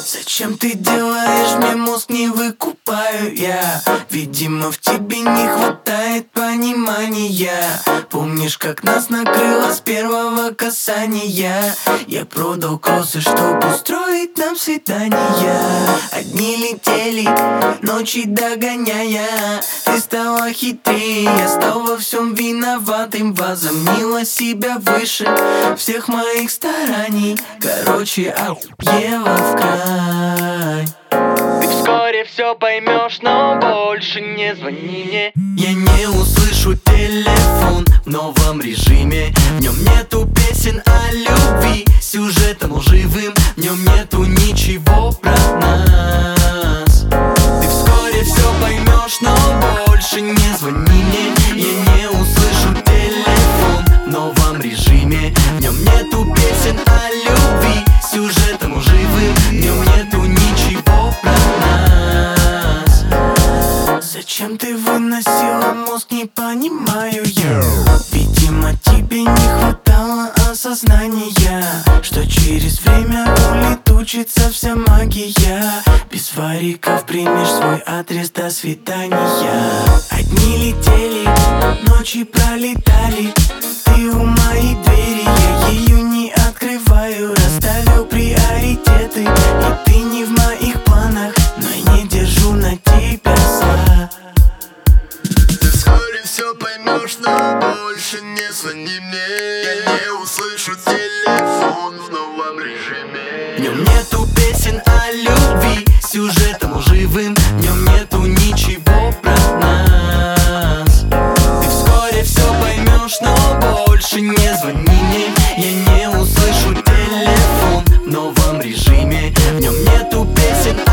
Зачем ты делаешь мне мозг, не выкупаю я? Видимо, в тебе не хватает понимания. Помнишь, как нас накрыло с первого касания? Я продал кроссы, чтобы устроить нам свидание. Одни летели, ночи догоняя. Ты стала хитрее, я стал во всем виноватым. Возомнила себя выше всех моих стараний. Короче, охуела в край. Ты вскоре все поймешь, но больше не звони мне. Я не услышу телефон в новом режиме. В нем нету песен о любви сюжетом лживым. В нем нету ничего про нас. Ты вскоре все поймешь, но больше не звони мне. Я не услышу телефон в новом режиме. В нем нету песен о любви сюжетом лживым. В нем нету ничего про нас. Зачем ты выносила мозг, не понимаю я. Видимо, тебе не хватало осознания, что через время улетучится вся магия. Без вариков примешь свой адрес, до свидания. Одни летели, ночи пролетали. Ты у моей двери, я ее не открываю. Расставил приоритеты, и ты не в моих планах. Но я не держу на тебя зла. Вскоре все поймешь, но больше не звони мне. Я не услышу телефон в новом режиме. В нем нету песен о любви сюжетом лживым. В нем нету ничего про нас. Ты вскоре все поймешь, но больше не звони мне. Я не услышу телефон в новом режиме. В нем нету песен